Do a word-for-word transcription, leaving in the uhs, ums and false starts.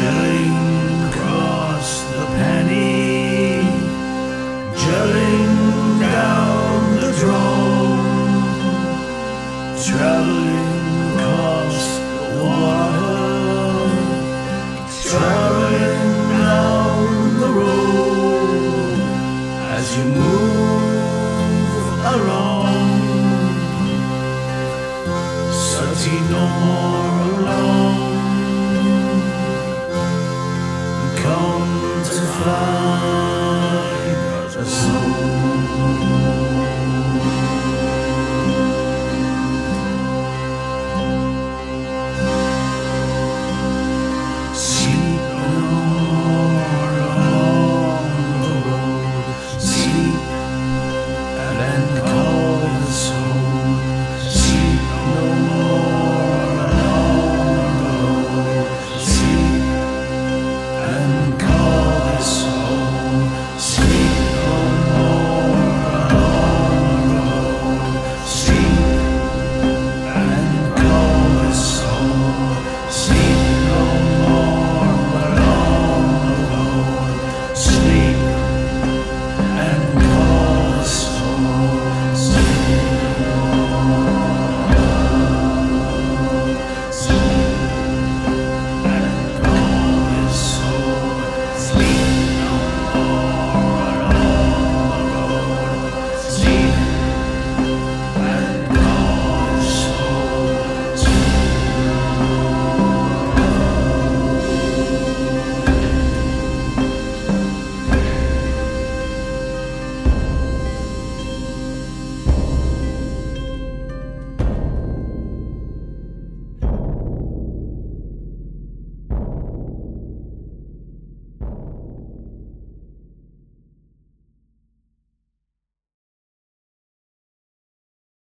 Chilling across the penny, gelling down the drone, traveling across the water, traveling down the road as you move along. Sati no more alone. Come to find